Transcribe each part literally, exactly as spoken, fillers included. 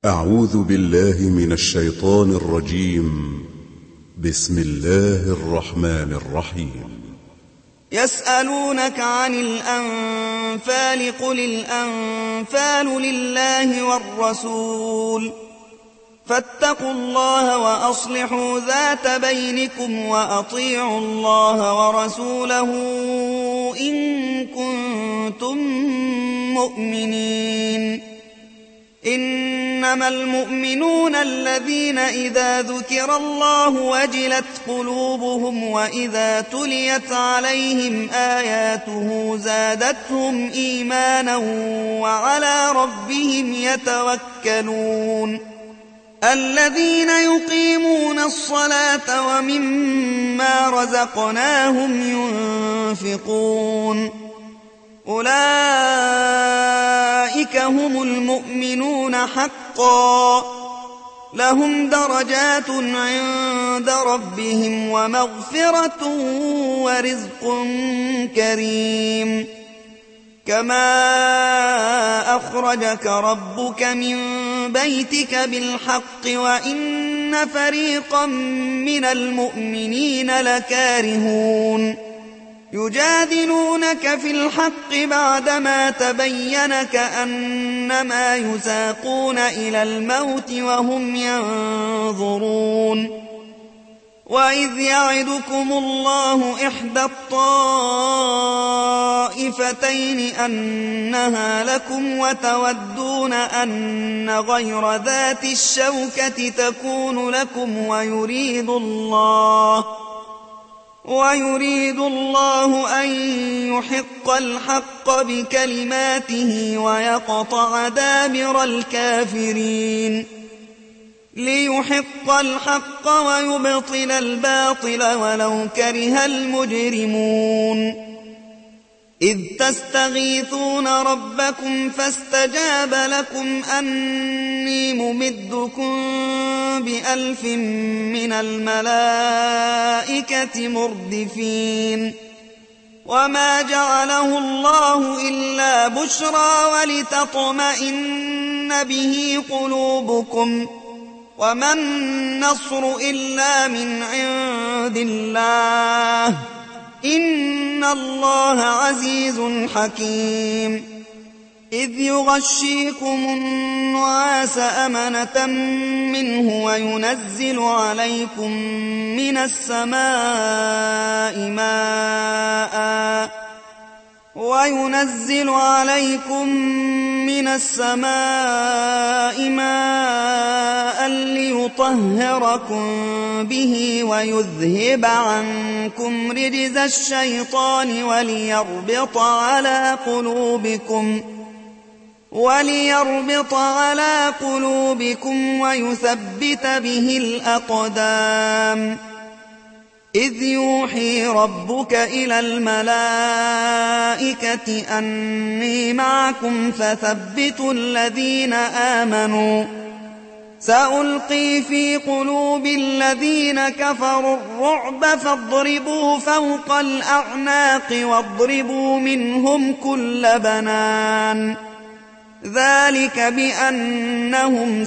أعوذ بالله من الشيطان الرجيم. بسم الله الرحمن الرحيم. يسألونك عن الأنفال قل الأنفال لله والرسول فاتقوا الله وأصلحوا ذات بينكم وأطيعوا الله ورسوله إن كنتم مؤمنين. إنما المؤمنون الذين إذا ذكر الله وجلت قلوبهم وإذا تليت عليهم آياته زادتهم إيمانا وعلى ربهم يتوكلون. الذين يقيمون الصلاة ومما رزقناهم ينفقون أولئك هم المؤمنون حقا لهم درجات عند ربهم ومغفرة ورزق كريم. كما أخرجك ربك من بيتك بالحق وإن فريقا من المؤمنين لكارهون يجادلونك في الحق بعدما تبين كأنما يساقون إلى الموت وهم ينظرون. وإذ يعدكم الله إحدى الطائفتين أنها لكم وتودون أن غير ذات الشوكة تكون لكم ويريد الله ويريد الله أن يحق الحق بكلماته ويقطع دابر الكافرين. ليحق الحق ويبطل الباطل ولو كره المجرمون. إذ تستغيثون ربكم فاستجاب لكم أني ممدكم بألف من الملائكة مردفين. وما جعله الله إلا بشرى ولتطمئن به قلوبكم وما النصر إلا من عند الله إن الله عزيز حكيم. إذ يغشيكم النعاس أمنة منه وينزل عليكم من السماء ماء وينزل عليكم من السماء ماء ليطهركم به ويذهب عنكم رجز الشيطان وليربط على قلوبكم وليربط على قلوبكم ويثبت به الأقدام. إذ يوحي ربك إلى الملائكة أني معكم فثبتوا الذين آمنوا سألقي في قلوب الذين كفروا الرعب فاضربوا فوق الأعناق واضربوا منهم كل بنان. ذلك بأنهم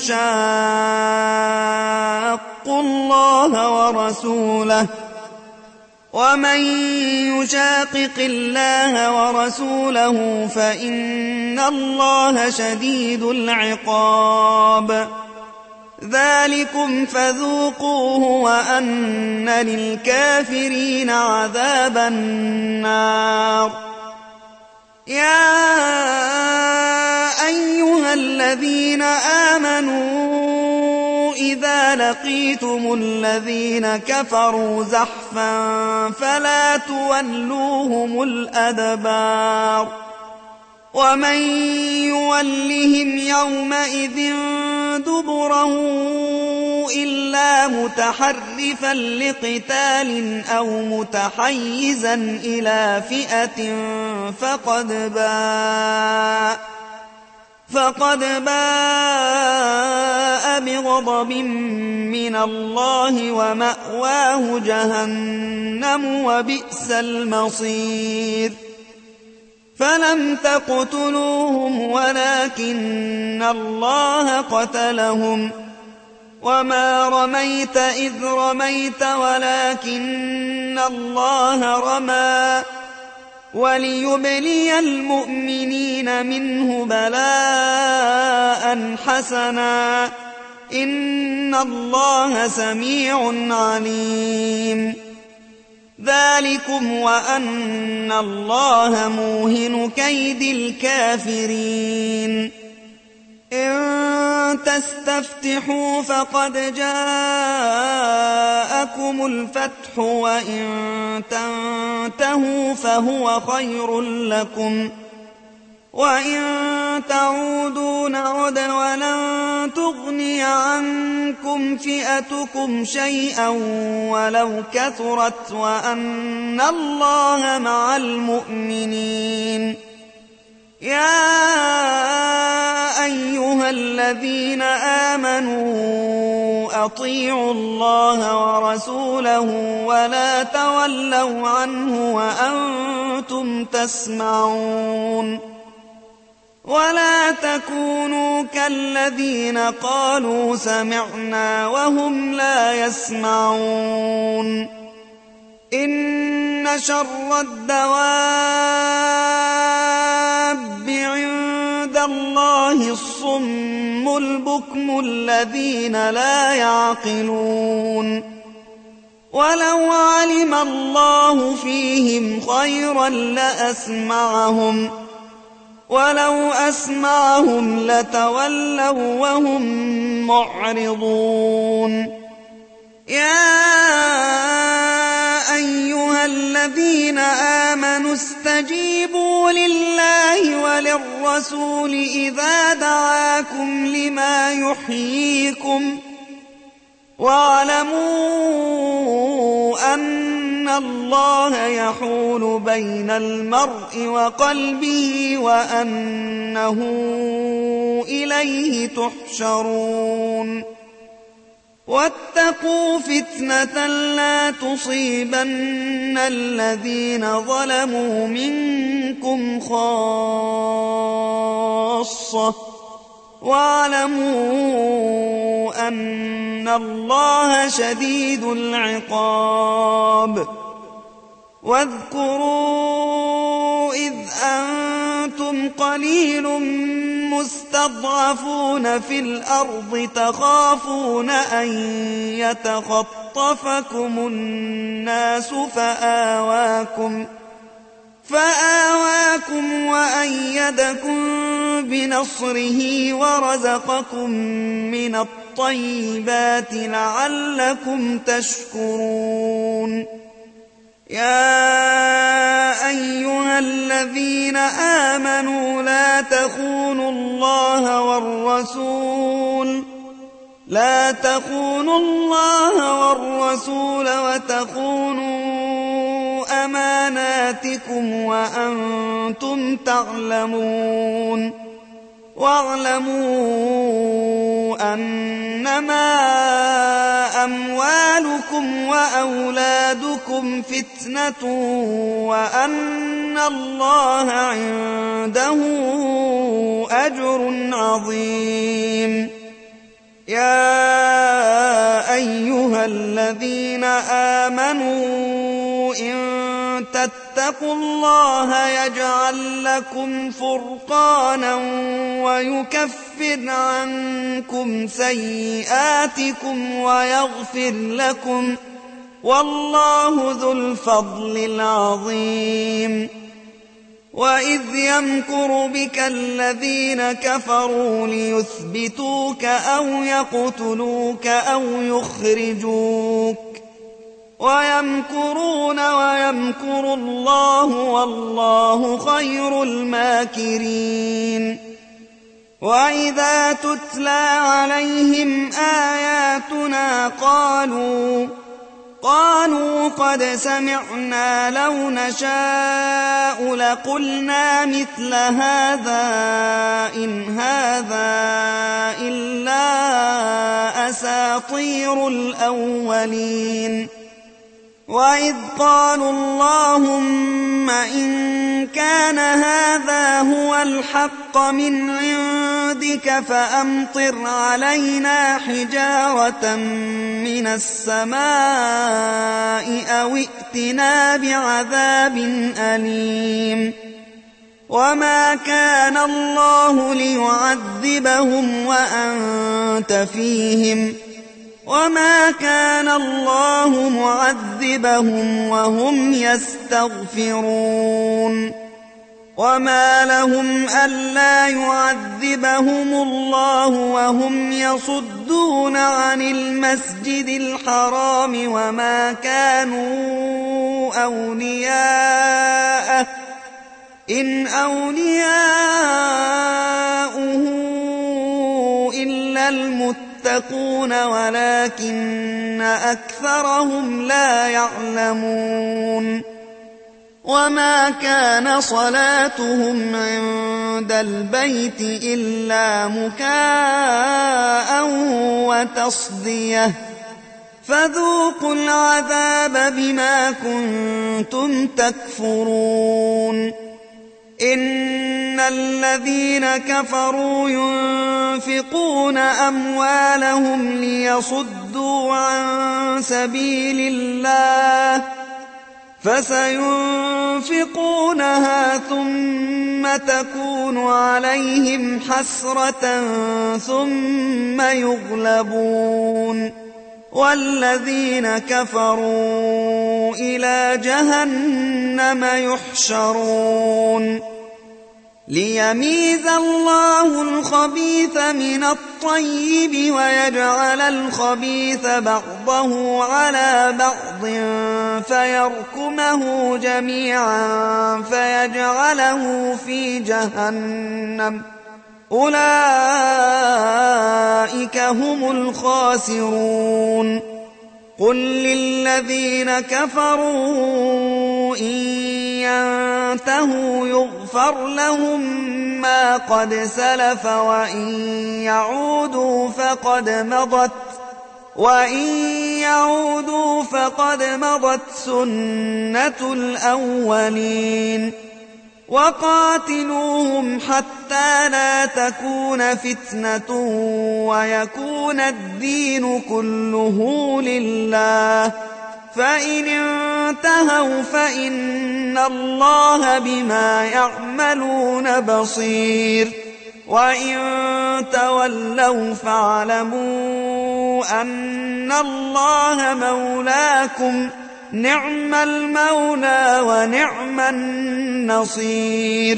شاقوا الله ورسوله ومن يشاقق الله ورسوله فإن الله شديد العقاب. ذلكم فذوقوه وأن للكافرين عذاب النار. يا أيها الذين آمنوا إذا لقيتم الذين كفروا زحفا فلا تولوهم الأدبار. ومن يولهم يومئذ دبره إلا متحرفا لقتال أو متحيزا إلى فئة فقد باء فقد باء بغضب من الله ومأواه جهنم وبئس المصير. فلم تقتلوهم ولكن الله قتلهم وما رميت إذ رميت ولكن الله رمى وليبلي المؤمنين منه بلاء حسنا إن الله سميع عليم. ذلكم وأن الله موهن كيد الكافرين. إن تستفتحوا فقد جاءكم الفتح وإن تنتهوا فهو خير لكم وإن تعودوا نعد ولن تغني عنكم فئتكم شيئا ولو كثرت وأن الله مع المؤمنين. يا أيها الذين آمنوا أطيعوا الله ورسوله ولا تولوا عنه وأنتم تسمعون ولا تكونوا كالذين قالوا سمعنا وهم لا يسمعون. إن شر الدواب عند الله الصم البكم الذين لا يعقلون. ولو علم الله فيهم خيرا لأسمعهم ولو أسمعهم لتولوا وهم معرضون. يا أيها الذين آمنوا استجيبوا لله وللرسول إذا دعاكم لما يحييكم واعلموا أن الله يحول بين المرء وقلبه وأنه إليه تحشرون. واتقوا فتنة لا تصيبن الذين ظلموا منكم خاصة واعلموا أن الله شديد العقاب. واذكروا إذ أنتم قليل مستضعفون في الأرض تخافون أن يتخطفكم الناس فآواكم فآواكم وأيدكم بنصره ورزقكم من الطيبات لعلكم تشكرون. يا أيها الذين آمنوا لا تخونوا الله والرسول لا تخونوا الله والرسول وتخونوا أماناتكم وأنتم تعلمون. واعلموا أنما أموالكم وأولادكم فتنة وأن الله عنده أجر عظيم. يا أيها الذين آمنوا إن تتقوا الله يجعل لكم فرقانا ويكفر عنكم سيئاتكم ويغفر لكم والله ذو الفضل العظيم. وإذ يمكر بك الذين كفروا ليثبتوك أو يقتلوك أو يخرجوك ويمكرون ويمكر الله والله خير الماكرين. وإذا تتلى عليهم آياتنا قالوا قالوا قد سمعنا لو نشاء لقلنا مثل هذا إن هذا إلا أساطير الأولين. وإذ قالوا اللهم إن كان هذا هو الحق من عندك فأمطر علينا حجارة من السماء أو ائتنا بعذاب أليم وما كان الله ليعذبهم وأنت فيهم وما كان الله معذبهم وهم يستغفرون وما لهم ألا يعذبهم الله وهم يصدون عن المسجد الحرام وما كانوا أولياءه إن أولياؤه إلا المتقون ولكن أكثرهم لا يعلمون وما كان صلاتهم عند البيت إلا مكاء وتصدية فذوقوا العذاب بما كنتم تكفرون إن الذين كفروا ينفقون أموالهم ليصدوا عن سبيل الله فسينفقونها ثم تكون عليهم حسرة ثم يغلبون والذين كفروا إلى جهنم يحشرون ليميز الله الخبيث من الطيب ويجعل الخبيث بعضه على بعض فيركمه جميعا فيجعله في جهنم أولئك هم الخاسرون قل للذين كفروا إن ينتهوا يغفر لهم ما قد سلف وإن يعودوا فقد مضت وإن يعودوا فقد مضت سنة الأولين وقاتلوهم حتى لا تكون فتنة ويكون الدين كله لله فإن انتهوا فإن الله بما يعملون بصير وإن تولوا فاعلموا أن الله مولاكم نعم المولى ونعم النصير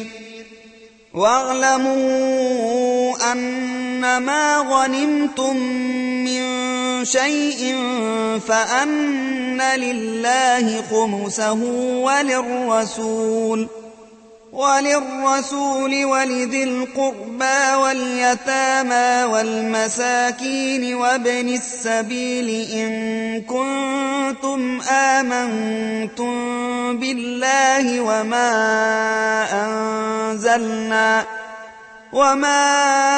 واعلموا أنما غنمتم من شيء فأن لله خمسه وللرسول وللرسول ولذي القربى واليتامى والمساكين وابن السبيل إن كنتم آمنتم بالله وما أنزلنا وما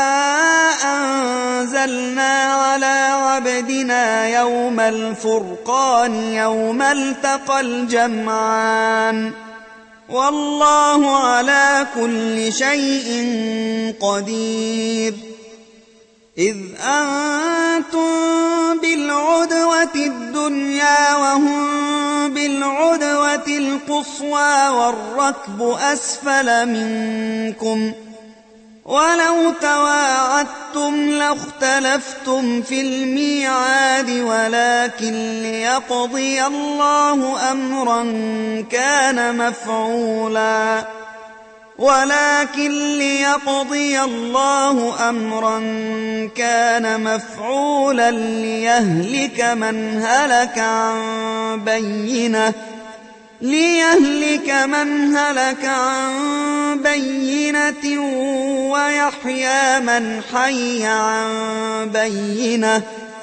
أنزلنا على عبدنا يوم الفرقان يوم التقى الجمعان والله على كل شيء قدير إذ أنتم بالعدوة الدنيا وهم بالعدوة القصوى والركب أسفل منكم ولو تواعدتم لاختلفتم في الميعاد ولكن ليقضي الله أمرا كان مفعولا ولكن ليقضي الله أمرا كان مفعولا ليهلك من هلك عن بينه ليهلك من هلك عن بينة ويحيى من حي عن بينة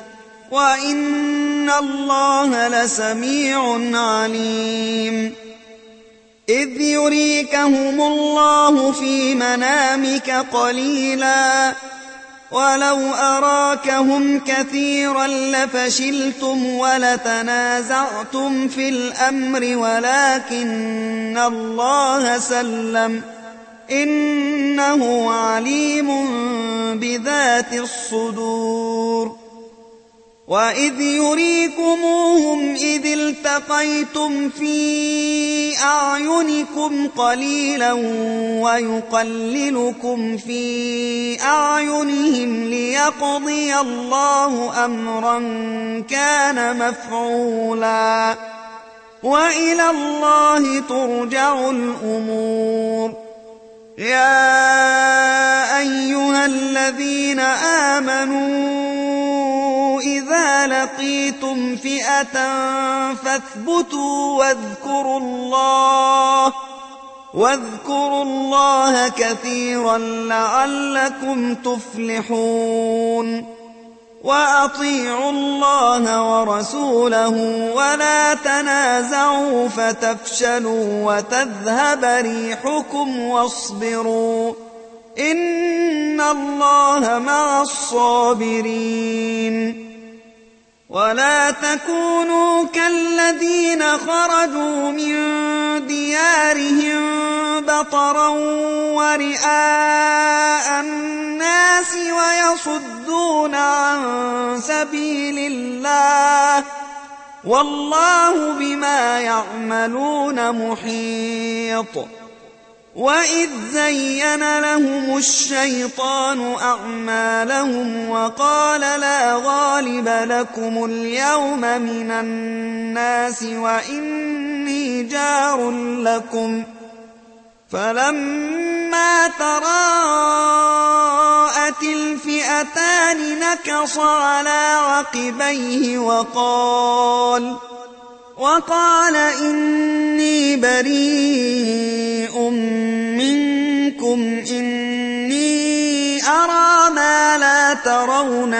وإن الله لسميع عليم إذ يريكهم الله في منامك قليلا ولو أراكهم كثيرا لفشلتم ولتنازعتم في الأمر ولكن الله سلم إنه عليم بذات الصدور وإذ يريكموهم إذ التقيتم في أعينكم قليلا ويقللكم في أعينهم ليقضي الله أمرا كان مفعولا وإلى الله ترجع الأمور. يا أيها الذين آمنوا إذا لقيتم فئة فاثبتوا واذكروا الله واذكروا الله كثيرا لعلكم تفلحون. وأطيعوا الله ورسوله ولا تنازعوا فتفشلوا وتذهب ريحكم واصبروا إن الله مع الصابرين. ولا تكونوا كالذين خرجوا من ديارهم بطرا ورئاء الناس ويصدون عن سبيل الله والله بما يعملون محيط. وإذ زين لهم الشيطان أعمالهم وقال لا غالب لكم اليوم من الناس وإني جار لكم فلما تراءت الفئتان نكص على عقبيه وقال وقال إني بريء منكم إني أرى ما لا ترون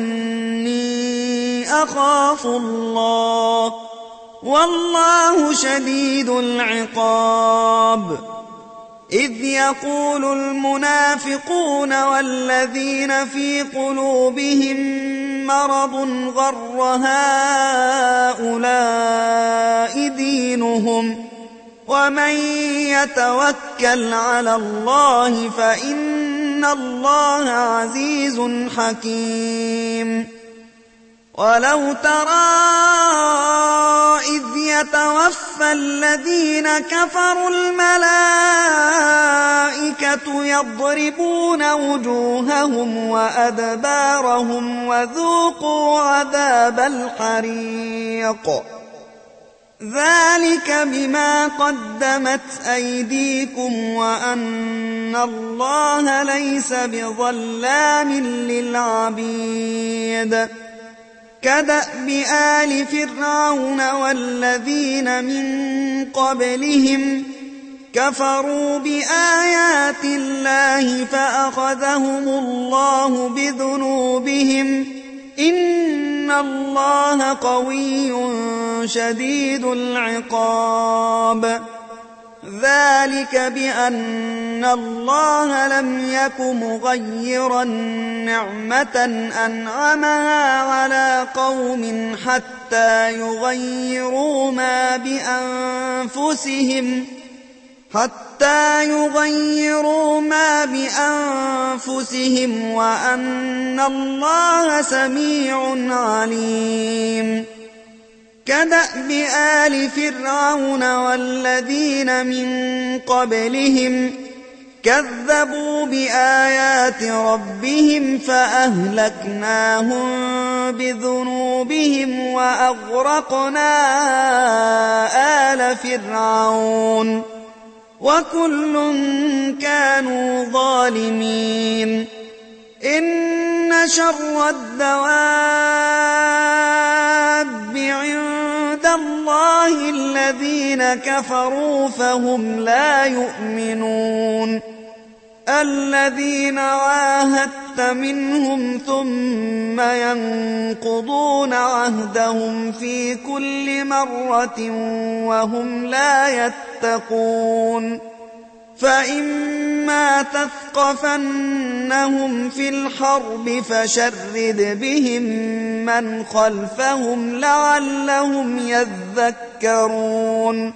إني أخاف الله والله شديد العقاب. إذ يقول المنافقون والذين في قلوبهم مرض غر هؤلاء دينهم ومن يتوكل على الله فإن الله عزيز حكيم. ولو ترى إذ يتوفى الذين كفروا الملائكة يضربون وجوههم وأدبارهم وذوقوا عذاب الحريق ذلك بما قدمت أيديكم وأن الله ليس بظلام للعبيد. كدأب آل فرعون والذين من قبلهم كفروا بآيات الله فأخذهم الله بذنوبهم إن الله قوي شديد العقاب. ذلك بأن الله لم يك مغيرا نعمة أنعمها على قوم حتى يغيروا ما بأنفسهم حتى يغيروا ما بأنفسهم وأن الله سميع عليم. كدأب آل فرعون والذين من قبلهم كذبوا بآيات ربهم فأهلكناهم بذنوبهم وأغرقنا آل فرعون وكل كانوا ظالمين. إن شر الدواب عند الله الذين كفروا فهم لا يؤمنون. الذين عاهدت منهم ثم ينقضون عهدهم في كل مرة وهم لا يتقون فإما تثقفنهم في الحرب فشرد بهم من خلفهم لعلهم يذكرون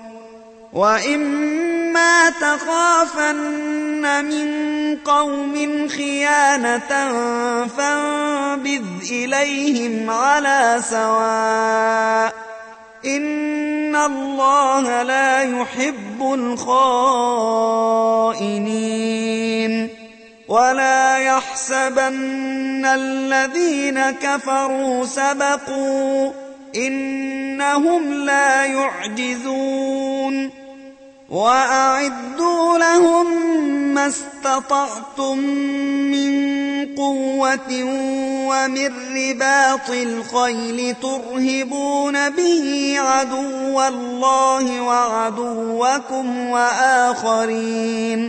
وإما تخافن من قوم خيانة فانبذ إليهم على سواء إن الله لا يحب الخائنين ولا يحسبن الذين كفروا سبقوا إنهم لا يعجزون وأعدوا لهم ما استطعتم من قوة ومن رباط الخيل ترهبون به عدو الله وعدوكم وآخرين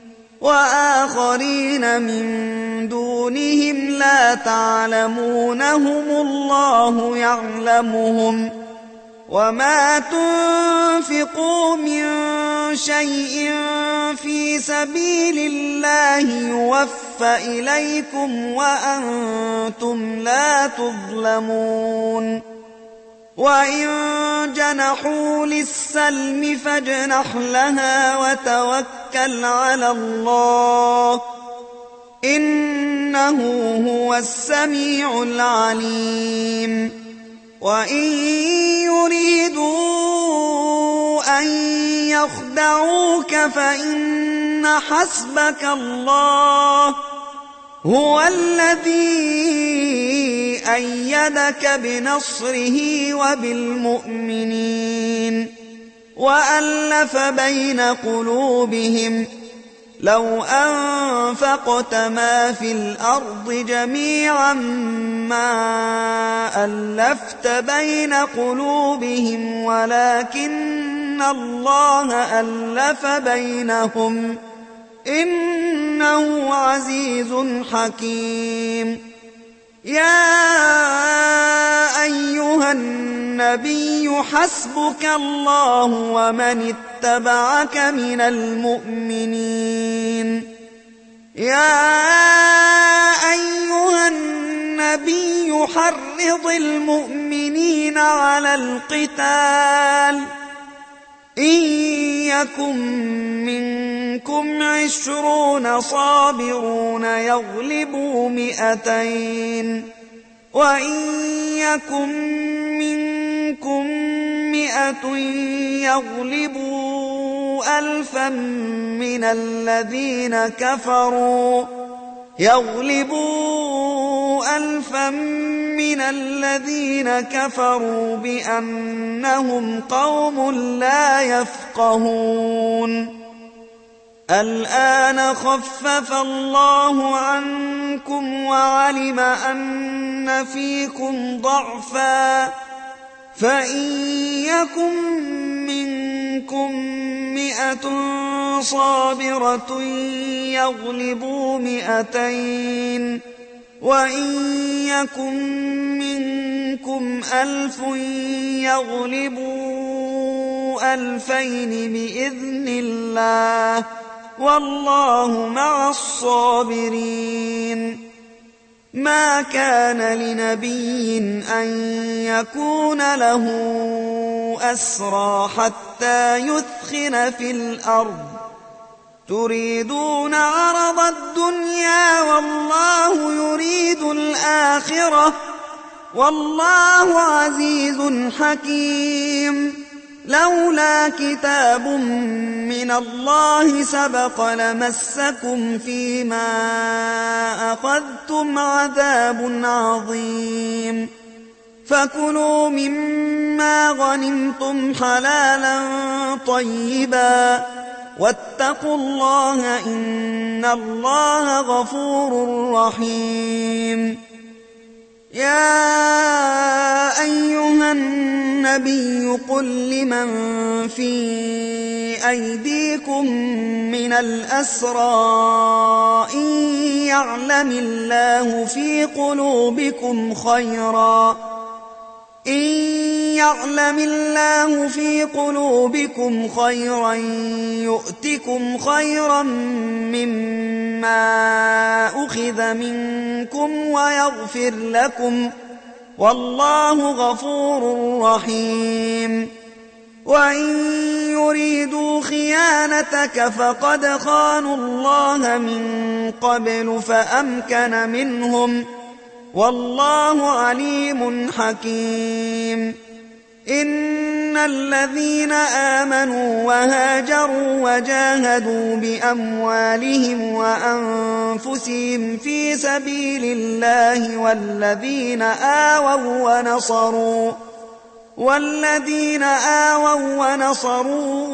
وآخرين من دونهم لا تعلمونهم الله يعلمهم وما تنفقوا من شيء في سبيل الله يوفى إليكم وأنتم لا تظلمون وإن جنحوا للسلم فاجنح لها وتوكل على الله إنه هو السميع العليم وإن يريدوا أن يخدعوك فإن حسبك الله هو الذي أيدك بنصره وبالمؤمنين وألف بين قلوبهم لو أنفقت ما في الأرض جميعا ما ألفت بين قلوبهم ولكن الله ألف بينهم إنه عزيز حكيم يا أيها النبي حسبك الله ومن اتبعك من المؤمنين يا أيها النبي حرض المؤمنين على القتال إن يكن منكم عشرون صابرون يغلبوا مئتين وإن يكن منكم مئة يغلبوا ألفا من الذين كفروا يغلبوا ألفا من الذين كفروا بأنهم قوم لا يفقهون الآن خفف الله عنكم وعلم أن فيكم ضعفا فإن يكن منكم مئة صابرة يغلبوا مئتين وإن يكن منكم ألف يغلبوا ألفين بإذن الله والله مع الصابرين ما كان لنبي أن يكون له أسرى حتى يثخن في الأرض تريدون عرض الدنيا والله يريد الآخرة والله عزيز حكيم لولا كتاب من الله سبق لمسكم فيما أخذتم عذاب عظيم فكلوا مما غنمتم حلالا طيبا واتقوا الله إن الله غفور رحيم يا أيها النبي قل لمن في أيديكم من الأسرى إن يعلم الله في قلوبكم خيرا إن يعلم الله في قلوبكم خيرا يؤتكم خيرا مما أخذ منكم ويغفر لكم والله غفور رحيم وإن يريدوا خيانتك فقد خانوا الله من قبل فأمكن منهم والله عليم حكيم إن الذين آمنوا وهاجروا وجاهدوا بأموالهم وأنفسهم في سبيل الله والذين آووا ونصروا والذين آووا ونصروا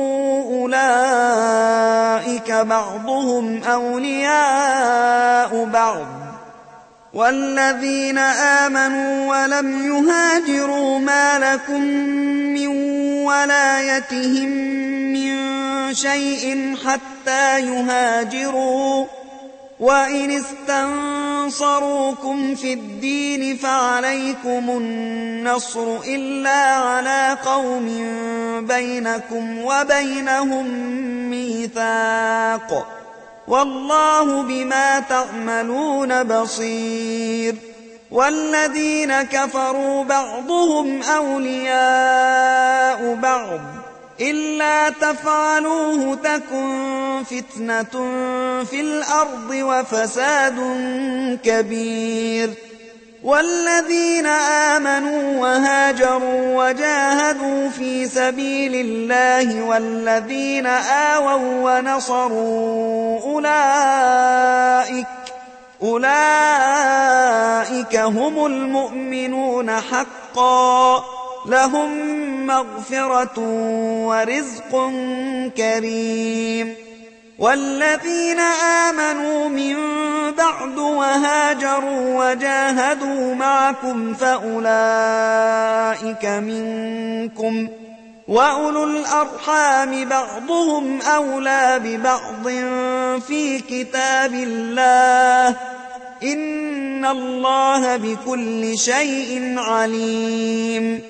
أولئك بعضهم أولياء بعض والذين آمنوا ولم يهاجروا ما لكم من ولايتهم من شيء حتى يهاجروا وإن استنصروكم في الدين فعليكم النصر إلا على قوم بينكم وبينهم ميثاق والله بما تعملون بصير والذين كفروا بعضهم أولياء بعض إلا تفعلوه تكن فتنة في الأرض وفساد كبير والذين آمنوا وهاجروا وجاهدوا في سبيل الله والذين آووا ونصروا أولئك أولئك هم المؤمنون حقا لهم مغفرة ورزق كريم والذين آمنوا من بعد وهاجروا وجاهدوا معكم فأولئك منكم وأولو الأرحام بعضهم أولى ببعض في كتاب الله إن الله بكل شيء عليم